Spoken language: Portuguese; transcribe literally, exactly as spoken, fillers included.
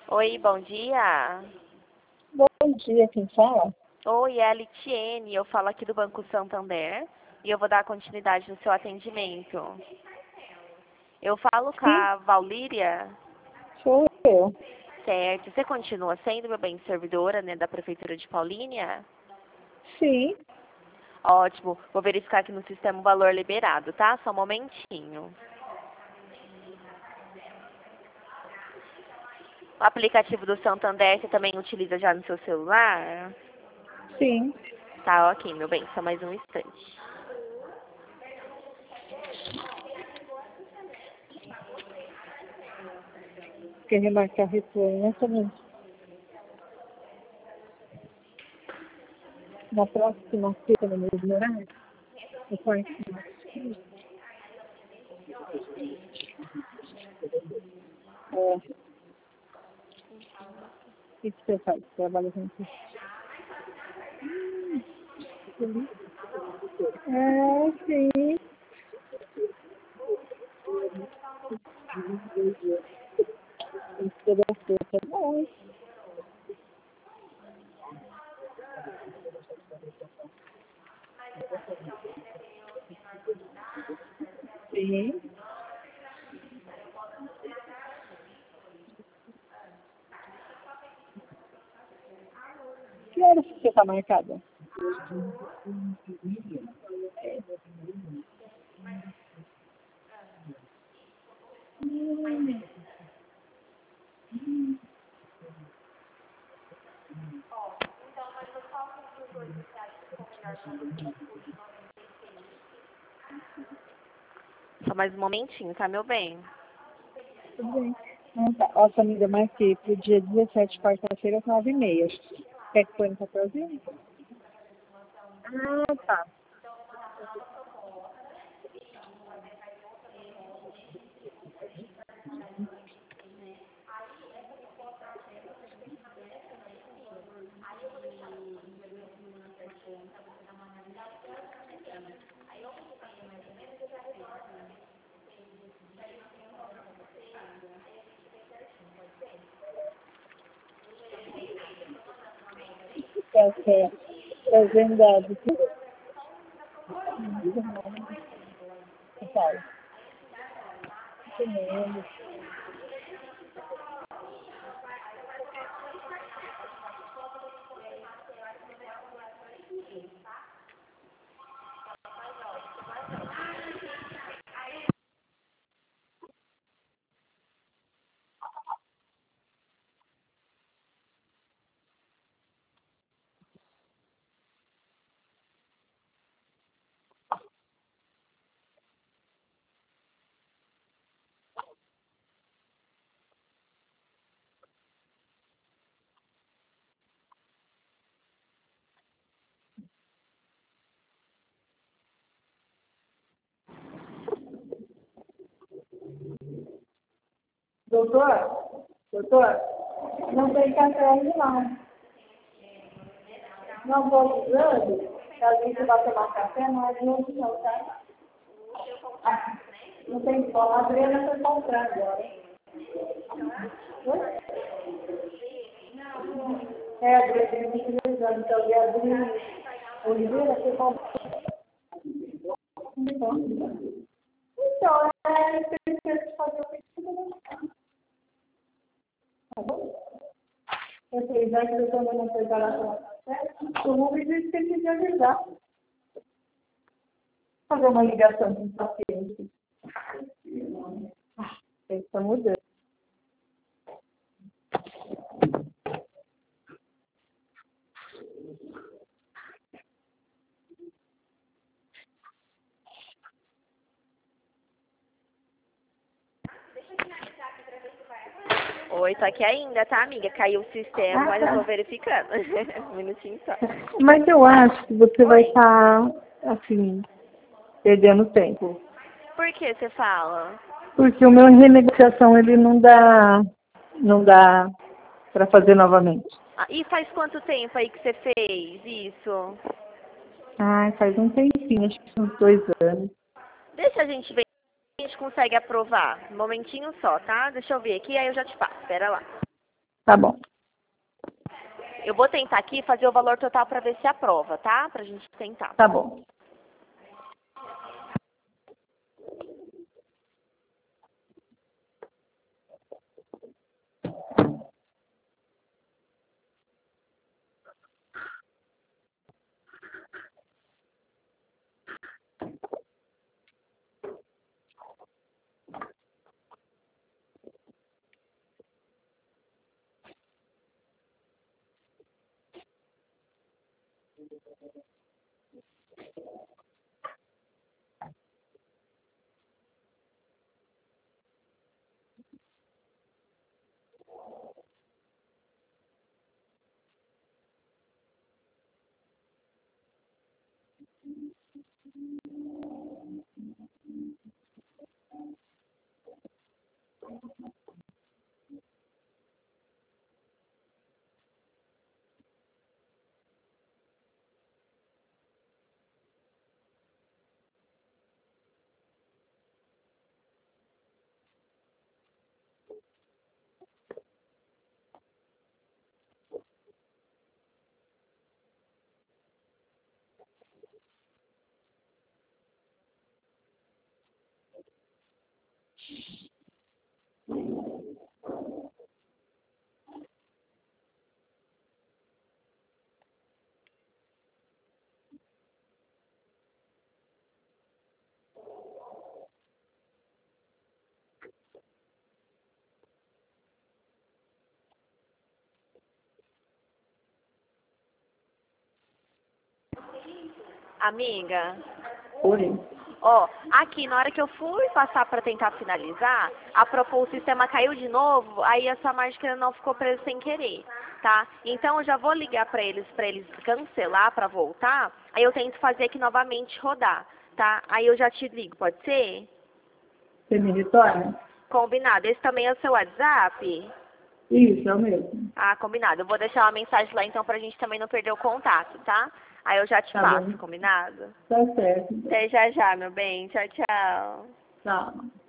Oi, bom dia. Bom dia, quem fala? Oi, é a Litiene, eu falo aqui do Banco Santander e eu vou dar continuidade no seu atendimento. Eu falo com Sim, a Valíria, sou eu. certo? Você continua sendo, meu bem, servidora, né, da Prefeitura de Paulínia? Sim, Ótimo, vou verificar aqui no sistema o valor liberado, tá? Só um momentinho. O aplicativo do Santander você também utiliza já no seu celular? sim. Tá, ok, meu bem, só mais um instante. Quer remarcar retorno, né, também? Na próxima feira, no mesmo horário? No quarto. É, o que que você faz? Trabalha com isso? É, sim. Toda feira. É, sim. Que horas que você está marcada? Só mais um momentinho, tá, meu bem? Tudo bem. Não, tá. Ó, família, marquei para o dia dezessete, quarta-feira, às nove e meia. Quer que põe no papelzinho? Ah, tá. Tá certo. Agendado. Fala. Comendo. Doutor? Doutor? Não tem café ainda não. Não vou usando. A gente vai tomar café, mas não não, tá? Ah, não tem como. A Adriana foi comprar agora. Oi? É, a Adriana está utilizando. Então, eu abri o livro, você comprou. Então, é, tem que fazer o que você tá bom? Eu falei, já que eu estou na preparação, o Rubens disse que ele podia avisar. Fazer uma ligação com o paciente. Ah, ele está mudando. Oi, tô aqui ainda, tá, amiga? Caiu o sistema, Ah, mas eu tô tá. verificando. Um minutinho só. Mas eu acho que você vai Oi. estar, assim, perdendo tempo. Por que você fala? Porque o meu renegociação, ele não dá, não dá para fazer novamente. Ah, e faz quanto tempo aí que você fez isso? Ai, faz um tempinho, acho que uns dois anos. Deixa a gente ver se a gente consegue aprovar. Um momentinho só, tá? Deixa eu ver aqui, aí eu já te passo. Espera lá. Tá bom. Eu vou tentar aqui fazer o valor total para ver se aprova, tá? Pra gente tentar. Tá bom. Amiga, Oi. ó, aqui na hora que eu fui passar para tentar finalizar, apropou o sistema caiu de novo, aí essa mágica não ficou presa sem querer, tá? Então eu já vou ligar para eles, para eles cancelar, para voltar, aí eu tento fazer aqui novamente rodar, tá? Aí eu já te ligo, pode ser? Você me retorna? Combinado. Esse também é o seu WhatsApp? Isso, é o mesmo. Ah, combinado. Eu vou deixar uma mensagem lá então pra gente também não perder o contato, tá? Aí eu já te Tá passo, bom. combinado? Tá certo. Até já já, meu bem. Tchau, tchau. Tchau.